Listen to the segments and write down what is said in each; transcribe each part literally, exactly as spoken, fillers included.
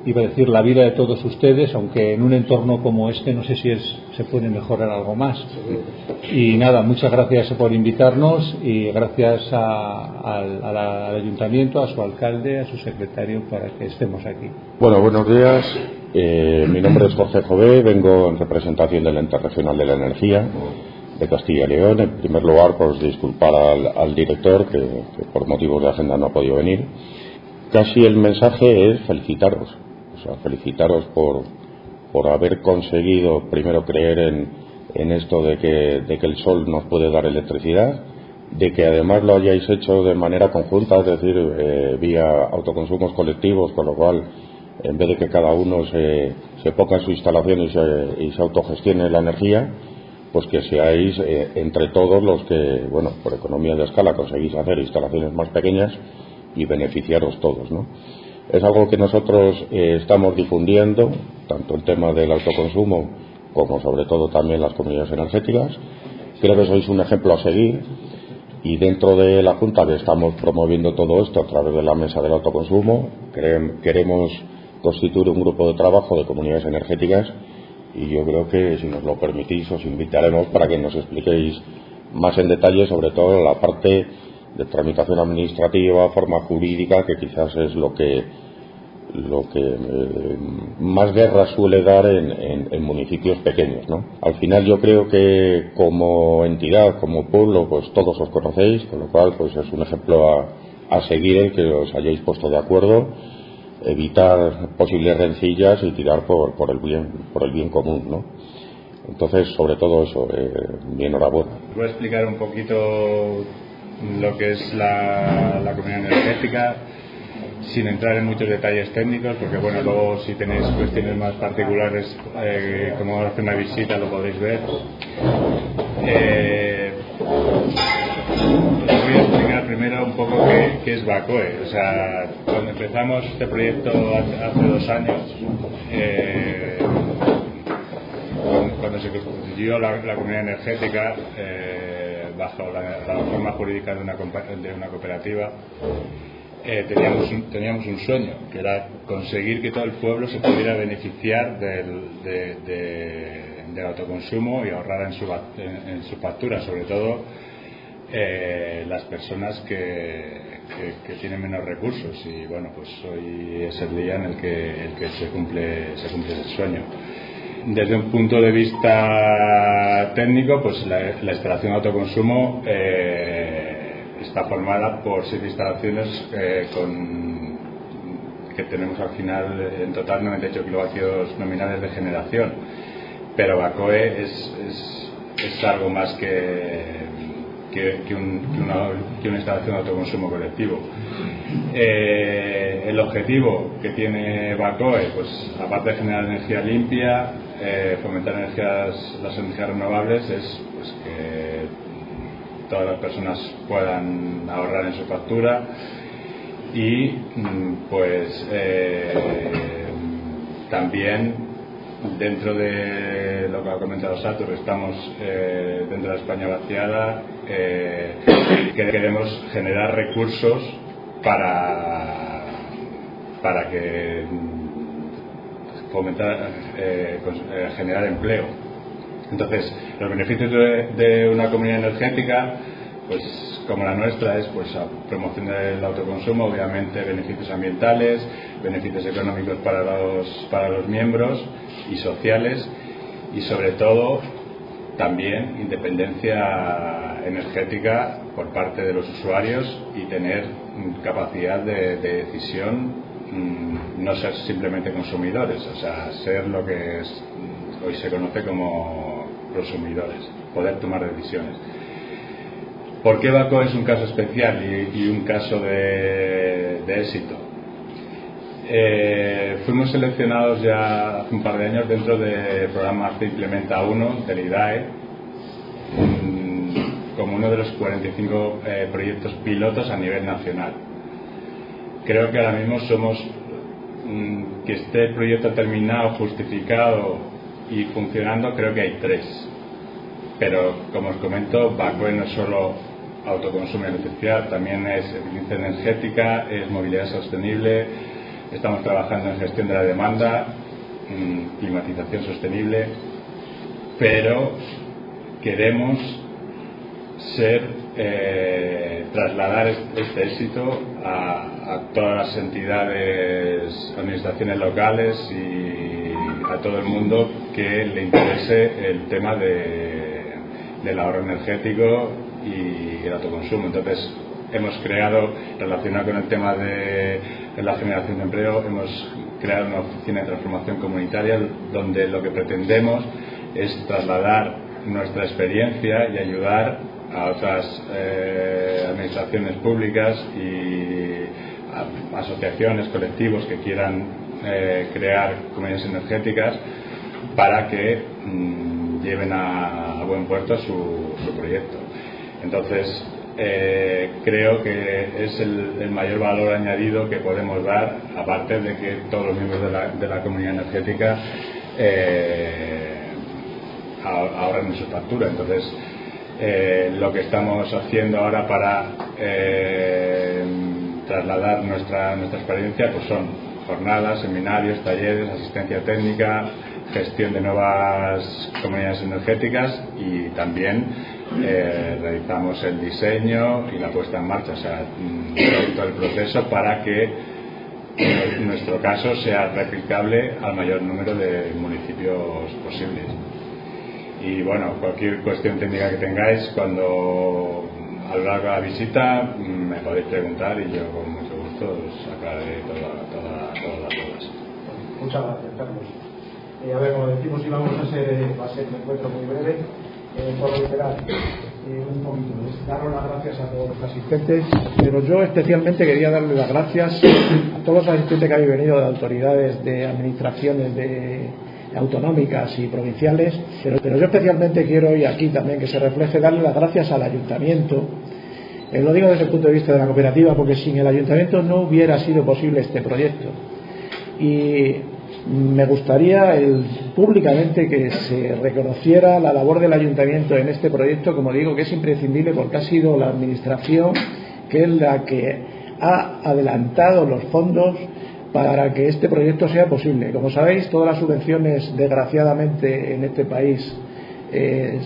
iba a decir, la vida de todos ustedes, aunque en un entorno como este no sé si es, se puede mejorar algo más. Y nada, muchas gracias por invitarnos y gracias a, a, a la, al ayuntamiento, a su alcalde, a su secretario para que estemos aquí. Bueno, buenos días. Eh, mi nombre es Jorge Jové, vengo en representación del Ente Regional de la Energía de Castilla y León. En primer lugar, pues disculpar al, al director que, que por motivos de agenda no ha podido venir. Casi el mensaje es felicitaros, o sea, felicitaros por, por haber conseguido primero creer en, en esto de que, de que el sol nos puede dar electricidad, de que además lo hayáis hecho de manera conjunta, es decir, eh, vía autoconsumos colectivos, con lo cual, en vez de que cada uno se, se ponga en su instalación y se, y se autogestione la energía, pues que seáis eh, entre todos los que, bueno, por economía de escala conseguís hacer instalaciones más pequeñas y beneficiaros todos, ¿no? Es algo que nosotros eh, estamos difundiendo, tanto el tema del autoconsumo como sobre todo también las comunidades energéticas. Creo que sois un ejemplo a seguir y dentro de la Junta que estamos promoviendo todo esto a través de la mesa del autoconsumo, queremos constituir un grupo de trabajo de comunidades energéticas y yo creo que, si nos lo permitís, os invitaremos para que nos expliquéis más en detalle sobre todo la parte de tramitación administrativa, forma jurídica, que quizás es lo que lo que eh, más guerra suele dar en, en, en municipios pequeños, ¿no? Al final yo creo que como entidad, como pueblo, pues todos os conocéis, con lo cual pues es un ejemplo a, a seguir el que os hayáis puesto de acuerdo, evitar posibles rencillas y tirar por, por el bien por el bien común, ¿no? Entonces, sobre todo eso, eh, mi enhorabuena. Voy a explicar un poquito lo que es la, la comunidad energética, sin entrar en muchos detalles técnicos, porque bueno, luego si tenéis cuestiones más particulares, eh, como hacer una visita, lo podéis ver. Eh, os voy a explicar primero un poco qué, qué es BACOE. O sea, cuando empezamos este proyecto hace, hace dos años, eh, cuando, cuando se constituyó la, la comunidad energética, eh, bajo la, la forma jurídica de una, de una cooperativa, Eh, teníamos, un, teníamos un sueño, que era conseguir que todo el pueblo se pudiera beneficiar del, de, de, del autoconsumo y ahorrar en su, en, en su factura, sobre todo eh, las personas que, que, que tienen menos recursos. Y bueno, pues hoy es el día en el que, el que se cumple se cumple ese sueño. Desde un punto de vista técnico, pues la, la instalación de autoconsumo eh, está formada por siete instalaciones eh, con, que tenemos al final en total noventa y ocho kilovatios nominales de generación, pero BACOE es, es, es algo más que, que, que, un, que, una, que una instalación de autoconsumo colectivo. Eh, el objetivo que tiene BACOE, pues aparte de generar energía limpia, eh, fomentar energías, las energías renovables, es pues que todas las personas puedan ahorrar en su factura y pues eh, también dentro de lo que ha comentado Satur, estamos eh, dentro de la España vaciada, eh, que queremos generar recursos para para que fomentar eh, eh, generar empleo. Entonces, los beneficios de, de una comunidad energética, pues como la nuestra, es pues a promoción del autoconsumo, obviamente beneficios ambientales, beneficios económicos para los para los miembros y sociales, y sobre todo también independencia energética por parte de los usuarios y tener capacidad de, de decisión, no ser simplemente consumidores, o sea, ser lo que es, hoy se conoce como prosumidores, poder tomar decisiones. ¿Por qué BACOE es un caso especial y, y un caso de, de éxito? Eh, fuimos seleccionados ya hace un par de años dentro del programa ARCE Implementa uno del I D A E como uno de los cuarenta y cinco eh, proyectos pilotos a nivel nacional. Creo que ahora mismo somos mmm, que esté el proyecto terminado, justificado y funcionando, creo que hay tres. Pero como os comento, BACOE no es solo autoconsumo y electricidad, también es eficiencia energética, es movilidad sostenible, estamos trabajando en gestión de la demanda, en climatización sostenible, pero queremos ser eh, trasladar este éxito a, a todas las entidades, administraciones locales y a todo el mundo que le interese el tema de, del ahorro energético y el autoconsumo. Entonces hemos creado, relacionado con el tema de, de la generación de empleo, hemos creado una oficina de transformación comunitaria donde lo que pretendemos es trasladar nuestra experiencia y ayudar a otras eh, administraciones públicas y a, asociaciones, colectivos que quieran eh, crear comunidades energéticas para que mmm, lleven a, a buen puerto su, su proyecto. Entonces eh, creo que es el, el mayor valor añadido que podemos dar, aparte de que todos los miembros de la, de la comunidad energética eh, ahorren su factura. Entonces Eh, lo que estamos haciendo ahora para eh, trasladar nuestra, nuestra experiencia pues son jornadas, seminarios, talleres, asistencia técnica, gestión de nuevas comunidades energéticas y también eh, realizamos el diseño y la puesta en marcha, o sea, todo el proceso para que en nuestro caso sea replicable al mayor número de municipios posibles. Y bueno, cualquier cuestión técnica que tengáis, cuando a lo largo de la visita me podéis preguntar y yo con mucho gusto os aclararé todas toda, toda las dudas. Muchas gracias, Carlos. Eh, a ver, como decimos, íbamos a ser, va a ser un encuentro muy breve, eh, por reiterar eh, un poquito. Daros las gracias a todos los asistentes, pero yo especialmente quería darle las gracias a todos los asistentes que habéis venido de autoridades, de administraciones, de autonómicas y provinciales, pero, pero yo especialmente quiero, y aquí también que se refleje, darle las gracias al ayuntamiento. Eh, lo digo desde el punto de vista de la cooperativa, porque sin el ayuntamiento no hubiera sido posible este proyecto. Y me gustaría el, públicamente que se reconociera la labor del ayuntamiento en este proyecto, como digo, que es imprescindible porque ha sido la administración que es la que ha adelantado los fondos para que este proyecto sea posible. Como sabéis, todas las subvenciones, desgraciadamente, en este país eh,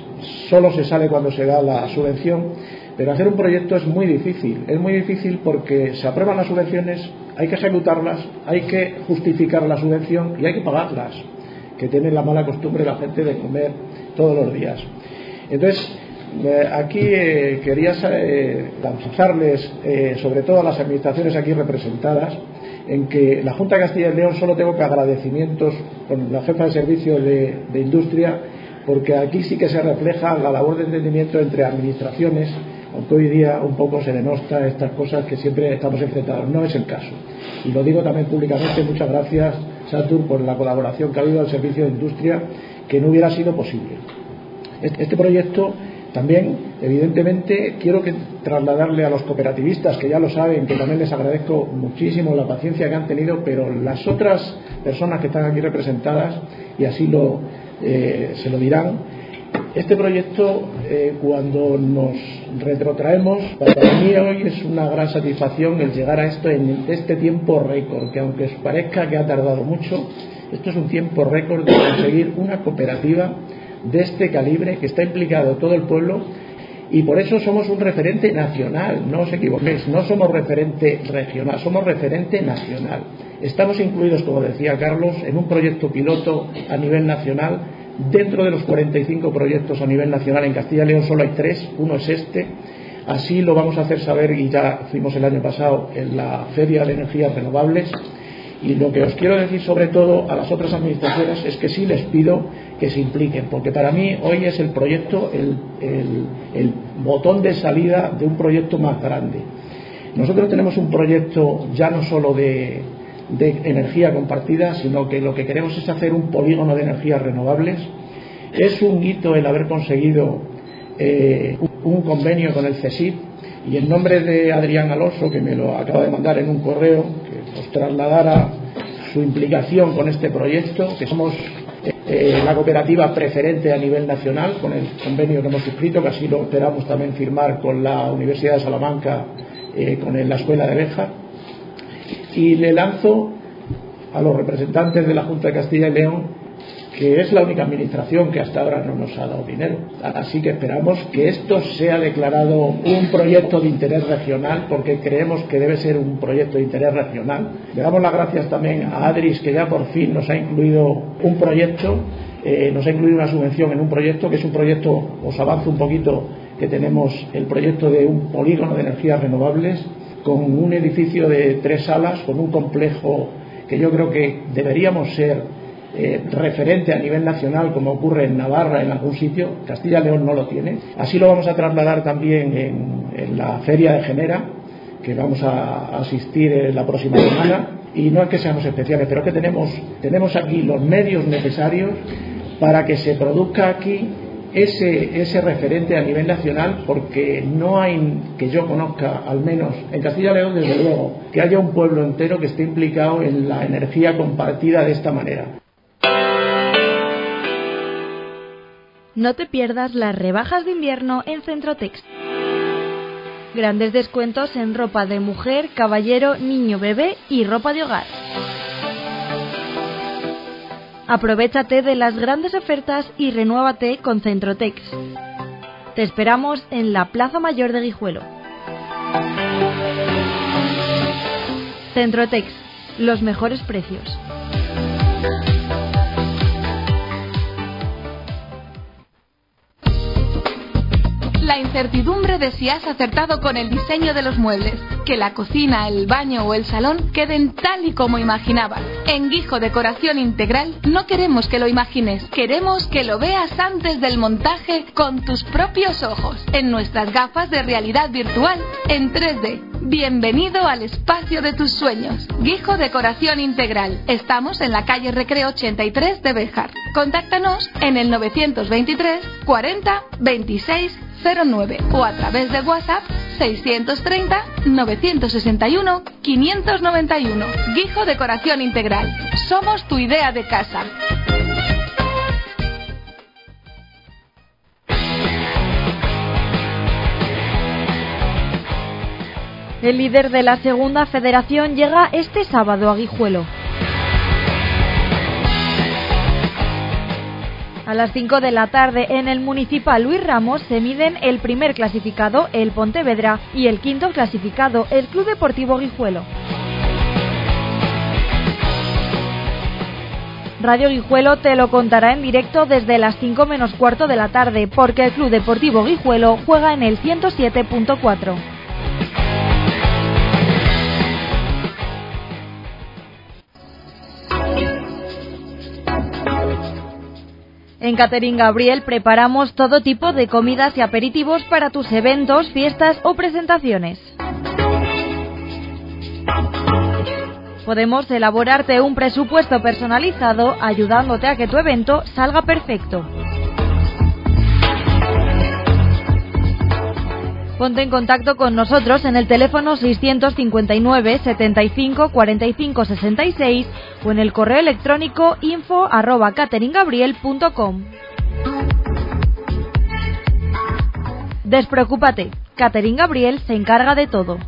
solo se sale cuando se da la subvención, pero hacer un proyecto es muy difícil. Es muy difícil porque se aprueban las subvenciones, hay que ejecutarlas, hay que justificar la subvención y hay que pagarlas, que tiene la mala costumbre la gente de comer todos los días. Entonces, eh, aquí eh, quería eh, lanzarles, eh, sobre todo a las administraciones aquí representadas, en que la Junta de Castilla y León solo tengo que agradecimientos con la jefa de servicio de, de industria, porque aquí sí que se refleja la labor de entendimiento entre administraciones, aunque hoy día un poco se denosta estas cosas que siempre estamos enfrentados. No es el caso. Y lo digo también públicamente, muchas gracias, Satur, por la colaboración que ha habido al servicio de industria, que no hubiera sido posible. Este, este proyecto también, evidentemente, quiero que trasladarle a los cooperativistas, que ya lo saben, que también les agradezco muchísimo la paciencia que han tenido, pero las otras personas que están aquí representadas, y así lo, eh, se lo dirán, este proyecto, eh, cuando nos retrotraemos, para mí hoy es una gran satisfacción el llegar a esto en este tiempo récord, que aunque os parezca que ha tardado mucho, esto es un tiempo récord de conseguir una cooperativa de este calibre, que está implicado todo el pueblo, y por eso somos un referente nacional. No os equivoquéis, no somos referente regional, somos referente nacional. Estamos incluidos, como decía Carlos, en un proyecto piloto a nivel nacional. Dentro de los cuarenta y cinco proyectos a nivel nacional en Castilla y León solo hay tres, uno es este. Así lo vamos a hacer saber, y ya fuimos el año pasado en la Feria de Energías Renovables. Y lo que os quiero decir sobre todo a las otras administraciones es que sí les pido que se impliquen, porque para mí hoy es el proyecto, el, el, el botón de salida de un proyecto más grande. Nosotros tenemos un proyecto ya no solo de, de energía compartida, sino que lo que queremos es hacer un polígono de energías renovables. Es un hito el haber conseguido eh, un convenio con el CESIF, y en nombre de Adrián Alonso, que me lo acaba de mandar en un correo, que os trasladara su implicación con este proyecto, que somos eh, la cooperativa preferente a nivel nacional con el convenio que hemos suscrito, que así lo esperamos también firmar con la Universidad de Salamanca, eh, con la Escuela de Béjar. Y le lanzo a los representantes de la Junta de Castilla y León que es la única administración que hasta ahora no nos ha dado dinero. Así que esperamos que esto sea declarado un proyecto de interés regional, porque creemos que debe ser un proyecto de interés regional. Le damos las gracias también a ADRIS, que ya por fin nos ha incluido un proyecto, eh, nos ha incluido una subvención en un proyecto, que es un proyecto, os avanzo un poquito, que tenemos el proyecto de un polígono de energías renovables, con un edificio de tres salas, con un complejo que yo creo que deberíamos ser Eh, referente a nivel nacional, como ocurre en Navarra, en algún sitio. Castilla y León no lo tiene. Así lo vamos a trasladar también en, en la Feria de Genera, que vamos a asistir en la próxima semana. Y no es que seamos especiales, pero que tenemos, tenemos aquí los medios necesarios para que se produzca aquí ese, ese referente a nivel nacional, porque no hay, que yo conozca, al menos en Castilla y León, desde luego, que haya un pueblo entero que esté implicado en la energía compartida de esta manera. No te pierdas las rebajas de invierno en Centrotex. Grandes descuentos en ropa de mujer, caballero, niño, bebé y ropa de hogar. Aprovéchate de las grandes ofertas y renuévate con Centrotex. Te esperamos en la Plaza Mayor de Guijuelo. Centrotex, los mejores precios. La incertidumbre de si has acertado con el diseño de los muebles, que la cocina, el baño o el salón queden tal y como imaginabas. En Guijo Decoración Integral no queremos que lo imagines, queremos que lo veas antes del montaje con tus propios ojos, en nuestras gafas de realidad virtual, en tres D. Bienvenido al espacio de tus sueños. Guijo Decoración Integral. Estamos en la calle Recreo ochenta y tres de Béjar. Contáctanos en el novecientos veintitrés cuarenta veintiséis cero nueve o a través de WhatsApp seiscientos treinta novecientos sesenta y uno quinientos noventa y uno. Guijo Decoración Integral. Somos tu idea de casa. El líder de la Segunda Federación llega este sábado a Guijuelo. A las cinco de la tarde en el Municipal Luis Ramos se miden el primer clasificado, el Pontevedra, y el quinto clasificado, el Club Deportivo Guijuelo. Radio Guijuelo te lo contará en directo desde las cinco menos cuarto de la tarde, porque el Club Deportivo Guijuelo juega en el ciento siete punto cuatro. En Catering Gabriel preparamos todo tipo de comidas y aperitivos para tus eventos, fiestas o presentaciones. Podemos elaborarte un presupuesto personalizado ayudándote a que tu evento salga perfecto. Ponte en contacto con nosotros en el teléfono seiscientos cincuenta y nueve setenta y cinco cuarenta y cinco sesenta y seis o en el correo electrónico info arroba catering gabriel punto com. Despreocúpate, Catering Gabriel se encarga de todo.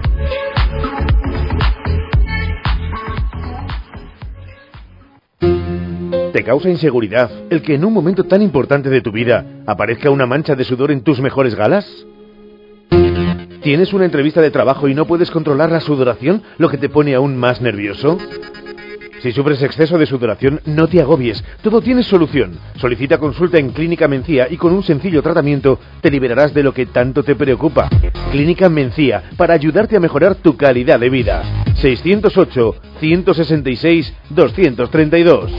¿Te causa inseguridad el que en un momento tan importante de tu vida aparezca una mancha de sudor en tus mejores galas? ¿Tienes una entrevista de trabajo y no puedes controlar la sudoración, lo que te pone aún más nervioso? Si sufres exceso de sudoración, no te agobies, todo tiene solución. Solicita consulta en Clínica Mencía y con un sencillo tratamiento te liberarás de lo que tanto te preocupa. Clínica Mencía, para ayudarte a mejorar tu calidad de vida. seiscientos ocho, ciento sesenta y seis, doscientos treinta y dos.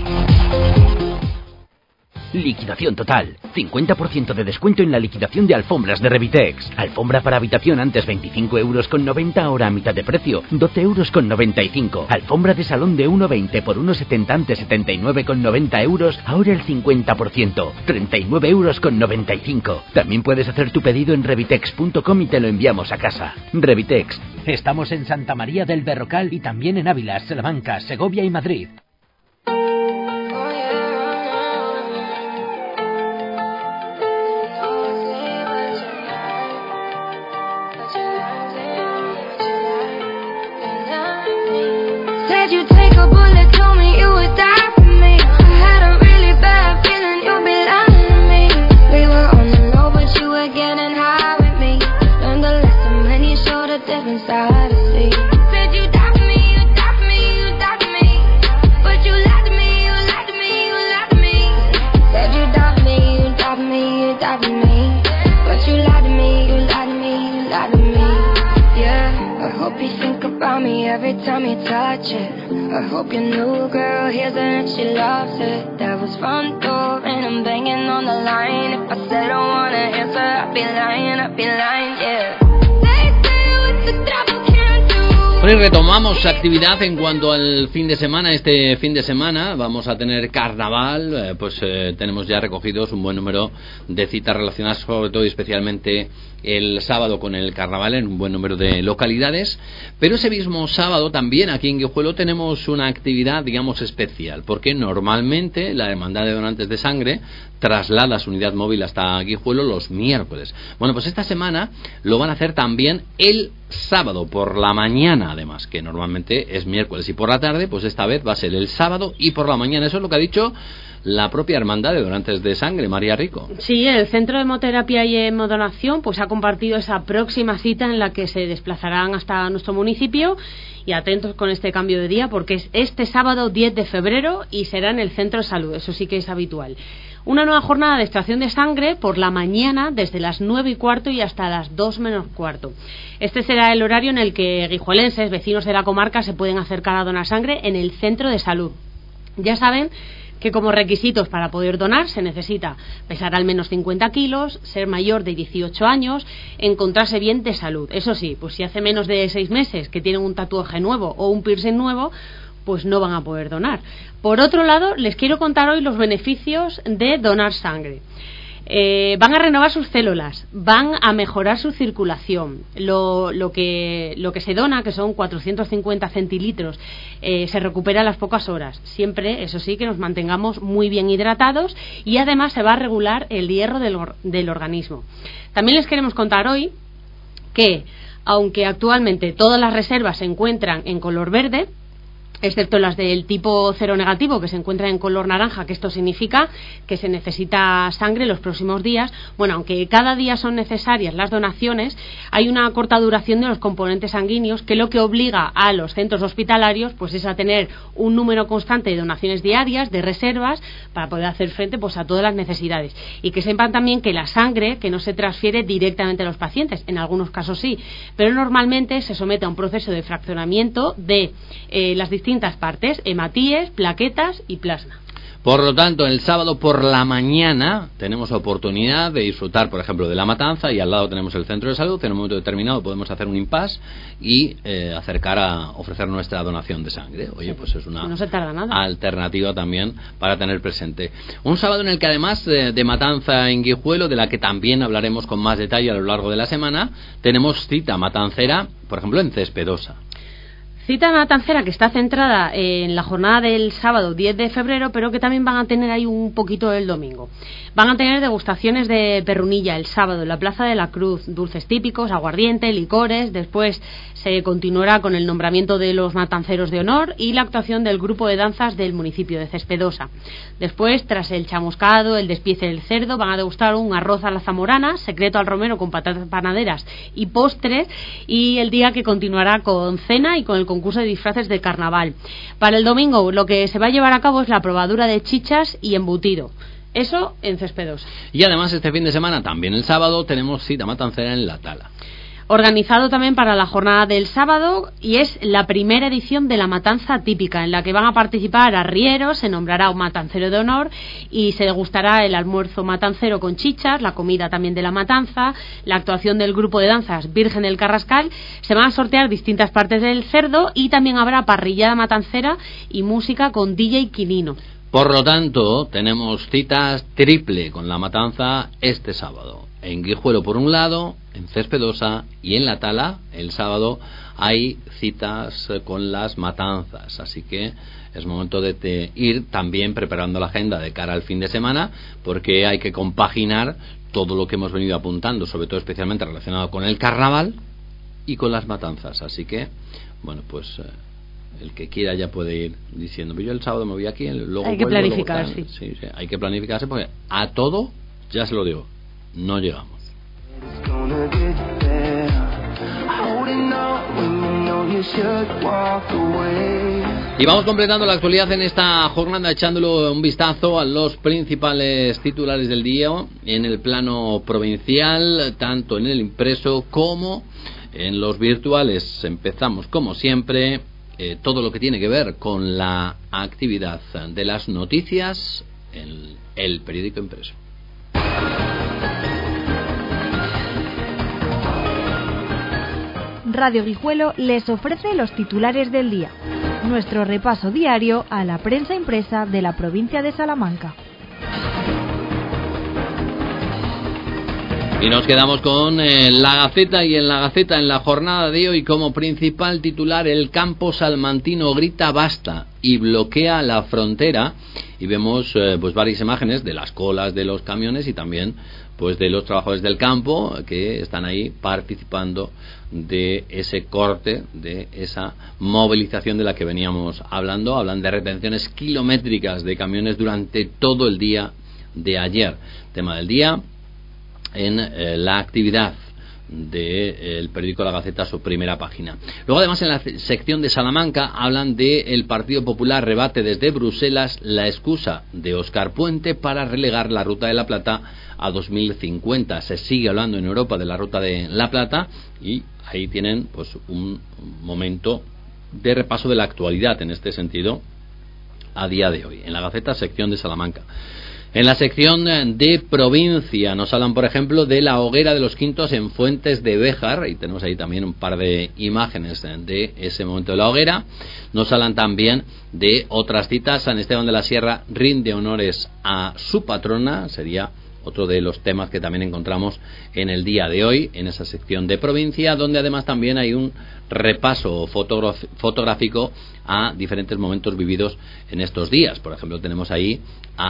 Liquidación total. cincuenta por ciento de descuento en la liquidación de alfombras de Revitex. Alfombra para habitación antes veinticinco euros con noventa, ahora a mitad de precio, doce euros con noventa y cinco. Alfombra de salón de uno veinte por uno setenta antes setenta y nueve con noventa euros, ahora el cincuenta por ciento, treinta y nueve euros con noventa y cinco. También puedes hacer tu pedido en revitex punto com y te lo enviamos a casa. Revitex. Estamos en Santa María del Berrocal y también en Ávila, Salamanca, Segovia y Madrid. every time you touch it. I hope your new girl hears it and she loves it. Devil's front door and I'm banging on the line. If I said I don't wanna answer, I'd be lying, I'd be lying, yeah. They say what the devil can't do. Bueno, y retomamos actividad en cuanto al fin de semana. Este fin de semana vamos a tener carnaval, eh, pues eh, tenemos ya recogidos un buen número de citas relacionadas sobre todo y especialmente el sábado con el carnaval en un buen número de localidades, pero ese mismo sábado también aquí en Guijuelo tenemos una actividad digamos especial, porque normalmente la Hermandad de Donantes de Sangre traslada su unidad móvil hasta Guijuelo los miércoles. Bueno, pues esta semana lo van a hacer también el sábado por la mañana, además, que normalmente es miércoles y por la tarde, pues esta vez va a ser el sábado y por la mañana. Eso es lo que ha dicho la propia Hermandad de Donantes de Sangre, María Rico. Sí, el Centro de Hemoterapia y Hemodonación pues ha compartido esa próxima cita en la que se desplazarán hasta nuestro municipio, y atentos con este cambio de día porque es este sábado diez de febrero y será en el Centro de Salud, eso sí que es habitual. Una nueva jornada de extracción de sangre por la mañana desde las nueve y cuarto y hasta las dos menos cuarto. Este será el horario en el que guijuelenses, vecinos de la comarca, se pueden acercar a donar sangre en el Centro de Salud. Ya saben que como requisitos para poder donar se necesita pesar al menos cincuenta kilos, ser mayor de dieciocho años, encontrarse bien de salud. Eso sí, pues si hace menos de seis meses que tienen un tatuaje nuevo o un piercing nuevo, pues no van a poder donar. Por otro lado, les quiero contar hoy los beneficios de donar sangre. Eh, van a renovar sus células, van a mejorar su circulación. Lo, lo, que, lo que se dona, que son cuatrocientos cincuenta centilitros, eh, se recupera a las pocas horas. Siempre, eso sí, que nos mantengamos muy bien hidratados, y además se va a regular el hierro del, or, del organismo. También les queremos contar hoy que, aunque actualmente todas las reservas se encuentran en color verde, excepto las del tipo cero negativo, que se encuentran en color naranja, que esto significa que se necesita sangre los próximos días. Bueno, aunque cada día son necesarias las donaciones, hay una corta duración de los componentes sanguíneos, que lo que obliga a los centros hospitalarios pues es a tener un número constante de donaciones diarias, de reservas, para poder hacer frente pues a todas las necesidades. Y que sepan también que la sangre que no se transfiere directamente a los pacientes, en algunos casos sí, pero normalmente se somete a un proceso de fraccionamiento de eh, las distintas distintas partes, hematíes, plaquetas y plasma. Por lo tanto, el sábado por la mañana tenemos oportunidad de disfrutar, por ejemplo, de la matanza, y al lado tenemos el centro de salud. En un momento determinado podemos hacer un impasse y eh, acercar a ofrecer nuestra donación de sangre. Oye, pues es una no se tarda nada. alternativa también para tener presente. Un sábado en el que, además de, de matanza en Guijuelo, de la que también hablaremos con más detalle a lo largo de la semana, tenemos cita matancera, por ejemplo, en Cespedosa. Cita matancera que está centrada en la jornada del sábado diez de febrero, pero que también van a tener ahí un poquito el domingo. Van a tener degustaciones de perrunilla el sábado en la Plaza de la Cruz, dulces típicos, aguardiente, licores. Después se continuará con el nombramiento de los matanceros de honor y la actuación del grupo de danzas del municipio de Cespedosa. Después, tras el chamuscado, el despiece del cerdo, van a degustar un arroz a la zamorana, secreto al romero con patatas panaderas y postres, y el día que continuará con cena y con el concurso de disfraces de carnaval. Para el domingo lo que se va a llevar a cabo es la probadura de chichas y embutido. Eso en Cespedosa. Y además este fin de semana, también el sábado, tenemos cita matancera en La Tala. Organizado también para la jornada del sábado, y es la primera edición de la matanza típica, en la que van a participar arrieros, se nombrará un matancero de honor y se degustará el almuerzo matancero con chichas, la comida también de la matanza, la actuación del grupo de danzas Virgen del Carrascal. Se van a sortear distintas partes del cerdo y también habrá parrillada matancera y música con D J Quinino. Por lo tanto, tenemos citas triple con la matanza este sábado. En Guijuelo por un lado, en Cespedosa y en La Tala el sábado hay citas con las matanzas, así que es momento de te ir también preparando la agenda de cara al fin de semana, porque hay que compaginar todo lo que hemos venido apuntando, sobre todo especialmente relacionado con el carnaval y con las matanzas. Así que, bueno, pues eh, el que quiera ya puede ir diciendo, yo el sábado me voy aquí, luego hay que vuelvo, planificar, luego, sí. Sí, sí, hay que planificarse, porque a todo, ya se lo digo, no llegamos. Y vamos completando la actualidad en esta jornada, echándole un vistazo a los principales titulares del día en el plano provincial, tanto en el impreso como en los virtuales. Empezamos, como siempre, eh, todo lo que tiene que ver con la actividad de las noticias en el periódico impreso. Radio Guijuelo les ofrece los titulares del día, nuestro repaso diario a la prensa impresa de la provincia de Salamanca. Y nos quedamos con eh, La Gaceta, y en La Gaceta, en la jornada de hoy, como principal titular: el campo salmantino grita basta y bloquea la frontera. Y vemos eh, pues varias imágenes de las colas de los camiones y también pues de los trabajadores del campo que están ahí participando de ese corte, de esa movilización de la que veníamos hablando. Hablan de retenciones kilométricas de camiones durante todo el día de ayer. Tema del día en eh, la actividad del de, periódico La Gaceta, su primera página. Luego, además, en la sección de Salamanca hablan de el Partido Popular rebate desde Bruselas la excusa de Óscar Puente para relegar la Ruta de la Plata a dos mil cincuenta. Se sigue hablando en Europa de la Ruta de la Plata y ahí tienen pues un momento de repaso de la actualidad en este sentido a día de hoy. En La Gaceta, sección de Salamanca. En la sección de provincia nos hablan, por ejemplo, de la hoguera de los Quintos en Fuentes de Béjar, y tenemos ahí también un par de imágenes de ese momento de la hoguera. Nos hablan también de otras citas. San Esteban de la Sierra rinde honores a su patrona, sería otro de los temas que también encontramos en el día de hoy, en esa sección de provincia, donde además también hay un repaso fotográfico a diferentes momentos vividos en estos días. Por ejemplo, tenemos ahí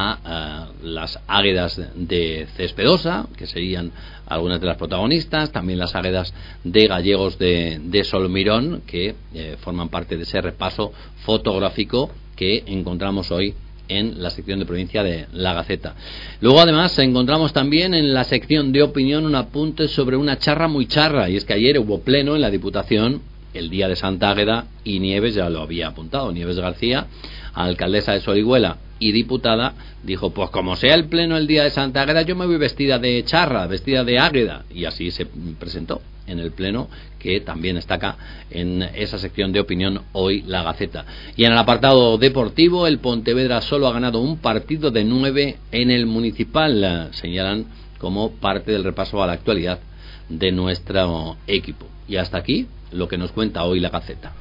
a uh, las águedas de Cespedosa, que serían algunas de las protagonistas, también las águedas de Gallegos de, de Solmirón, que eh, forman parte de ese repaso fotográfico que encontramos hoy en la sección de provincia de La Gaceta. Luego, además, encontramos también en la sección de opinión un apunte sobre una charra muy charra, y es que ayer hubo pleno en la Diputación, el día de Santa Águeda, y Nieves ya lo había apuntado. Nieves García, alcaldesa de Sorihuela y diputada, dijo: pues como sea el pleno el día de Santa Águeda, yo me voy vestida de charra, vestida de águeda, y así se presentó en el pleno, que también destaca en esa sección de opinión hoy La Gaceta. Y en el apartado deportivo, el Pontevedra solo ha ganado un partido de nueve en el municipal, señalan como parte del repaso a la actualidad de nuestro equipo. Y hasta aquí lo que nos cuenta hoy La Gaceta.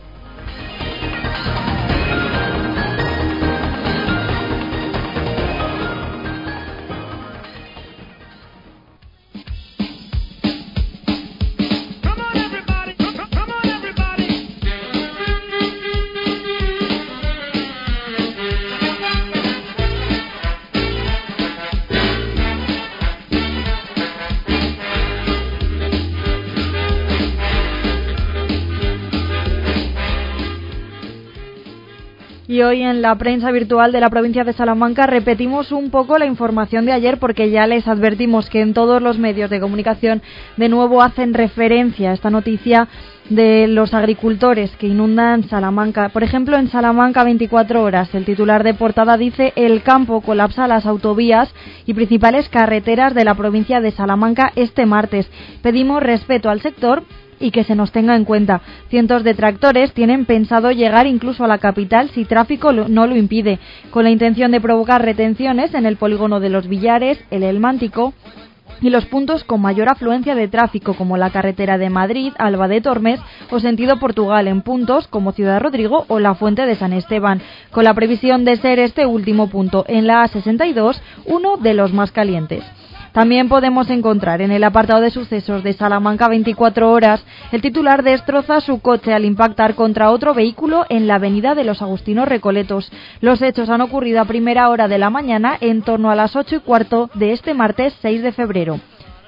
Y hoy en la prensa virtual de la provincia de Salamanca repetimos un poco la información de ayer, porque ya les advertimos que en todos los medios de comunicación de nuevo hacen referencia a esta noticia de los agricultores que inundan Salamanca. Por ejemplo, en Salamanca veinticuatro horas, el titular de portada dice: el campo colapsa las autovías y principales carreteras de la provincia de Salamanca este martes. Pedimos respeto al sector y que se nos tenga en cuenta. Cientos de tractores tienen pensado llegar incluso a la capital si tráfico no lo impide, con la intención de provocar retenciones en el polígono de Los Villares, el Elmántico y los puntos con mayor afluencia de tráfico, como la carretera de Madrid, Alba de Tormes o sentido Portugal, en puntos como Ciudad Rodrigo o la Fuente de San Esteban, con la previsión de ser este último punto en la A sesenta y dos uno de los más calientes. También podemos encontrar en el apartado de sucesos de Salamanca veinticuatro horas, el titular destroza su coche al impactar contra otro vehículo en la avenida de los Agustinos Recoletos. Los hechos han ocurrido a primera hora de la mañana, en torno a las ocho y cuarto de este martes seis de febrero.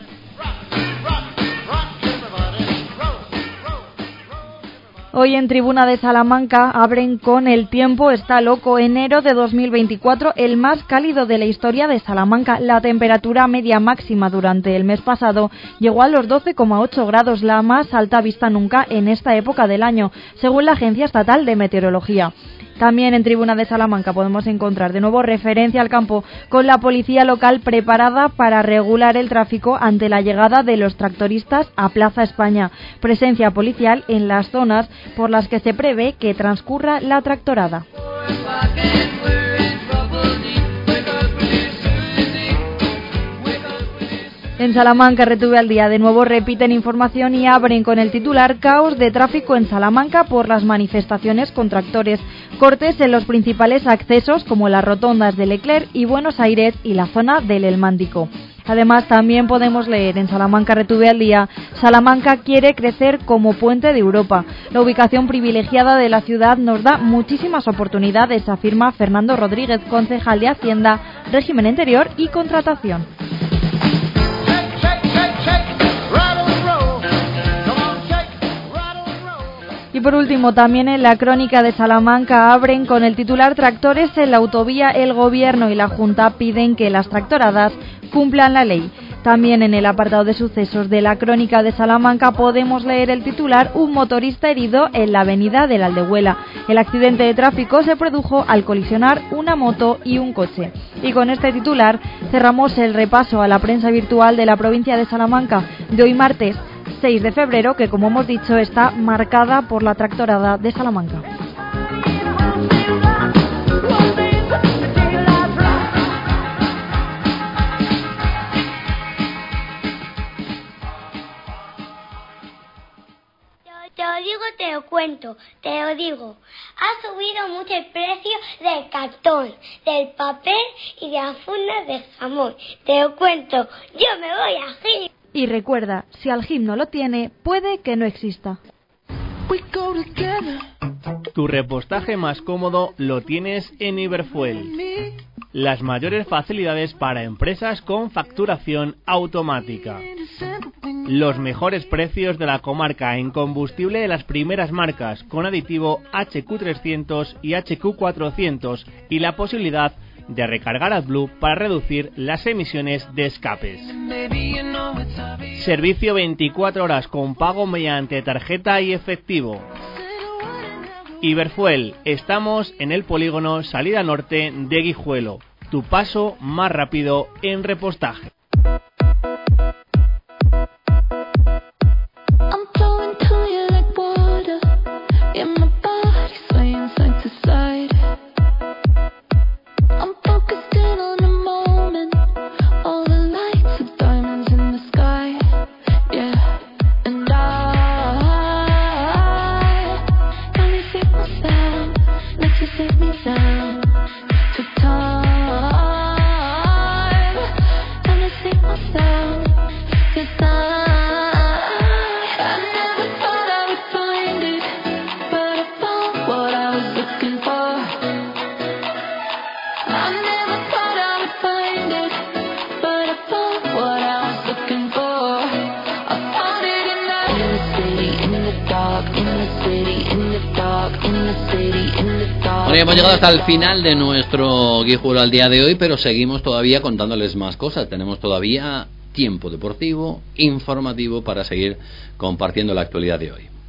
Hoy en Tribuna de Salamanca abren con el tiempo está loco. Enero de dos mil veinticuatro, el más cálido de la historia de Salamanca. La temperatura media máxima durante el mes pasado llegó a los doce coma ocho grados, la más alta vista nunca en esta época del año, según la Agencia Estatal de Meteorología. También en Tribuna de Salamanca podemos encontrar de nuevo referencia al campo con la policía local preparada para regular el tráfico ante la llegada de los tractoristas a Plaza España. Presencia policial en las zonas por las que se prevé que transcurra la tractorada. En Salamanca, Retuve al Día, de nuevo repiten información y abren con el titular: caos de tráfico en Salamanca por las manifestaciones con tractores. Cortes en los principales accesos como las rotondas de Leclerc y Buenos Aires y la zona del Elmántico. Además, también podemos leer en Salamanca, Retuve al Día: Salamanca quiere crecer como puente de Europa. La ubicación privilegiada de la ciudad nos da muchísimas oportunidades, afirma Fernando Rodríguez, concejal de Hacienda, Régimen Interior y Contratación. Y por último, también en la Crónica de Salamanca abren con el titular: tractores en la autovía, el Gobierno y la Junta piden que las tractoradas cumplan la ley. También en el apartado de sucesos de la Crónica de Salamanca podemos leer el titular: un motorista herido en la avenida de la Aldehuela. El accidente de tráfico se produjo al colisionar una moto y un coche. Y con este titular cerramos el repaso a la prensa virtual de la provincia de Salamanca de hoy martes seis de febrero, que como hemos dicho está marcada por la tractorada de Salamanca. Te lo digo, te lo cuento, te lo digo. Ha subido mucho el precio del cartón, del papel y de las fundas de jamón. Te lo cuento, yo me voy a Gil. Y recuerda, si Algim no lo tiene, puede que no exista. Tu repostaje más cómodo lo tienes en Iberfuel. Las mayores facilidades para empresas con facturación automática. Los mejores precios de la comarca en combustible de las primeras marcas, con aditivo H Q trescientos y H Q cuatrocientos, y la posibilidad de recargar AdBlue para reducir las emisiones de escapes. Servicio veinticuatro horas con pago mediante tarjeta y efectivo. Iberfuel, estamos en el polígono Salida Norte de Guijuelo. Tu paso más rápido en repostaje. Bueno, hemos llegado hasta el final de nuestro Guijuelo al día de hoy, pero seguimos todavía contándoles más cosas. Tenemos todavía tiempo deportivo, informativo, para seguir compartiendo la actualidad de hoy.